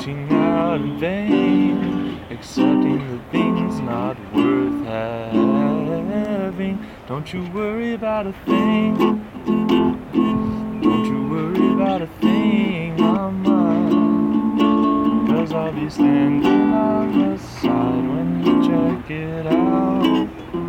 reaching out in vain, accepting the things not worth having. Don't you worry about a thing. Don't you worry about a thing, mama, 'cause I'll be standing on the side when you check it out.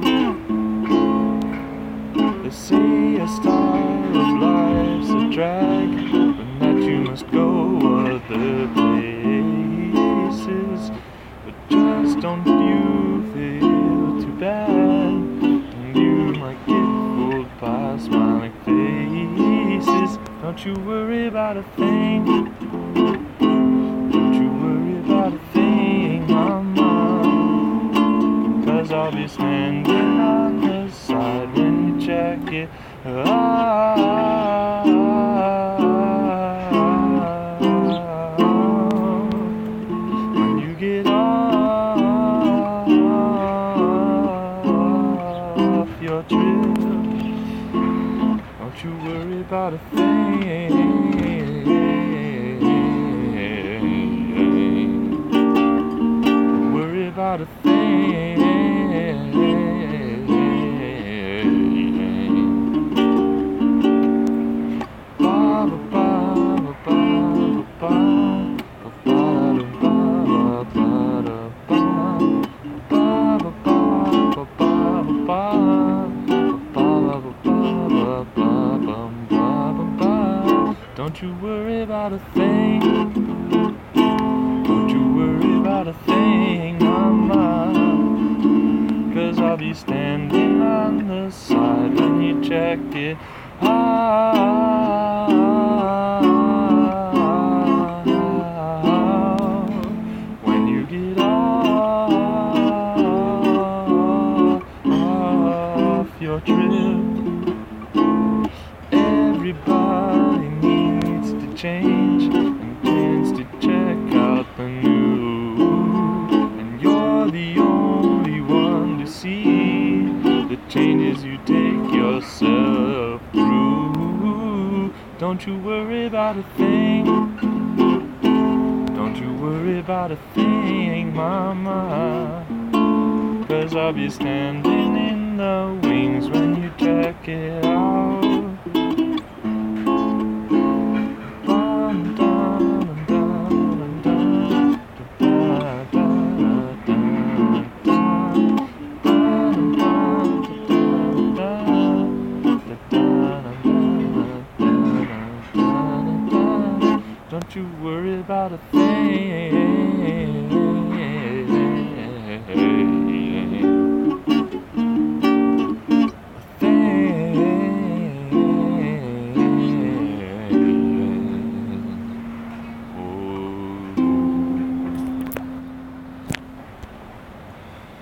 They say a star of life's a drag, but that you must go other places. But just don't you feel too bad, and you might get fooled by smiling faces. Don't you worry about a thing. Don't you worry about a thing, mama, 'cause I'll be standing on the side when you check it out. When you get off your trip, don't you worry about a thing. Don't worry about a thing. Don't you worry about a thing. Don't you worry about a thing, mama, 'cause I'll be standing on the side when you check it out. When you get off your trip, everybody needs to change and tends to check out the new, and you're the only one to see the changes you take yourself through. Don't you worry about a thing. Don't you worry about a thing, mama, 'cause I'll be standing in the wings when you check it out. Don't you worry about a thing.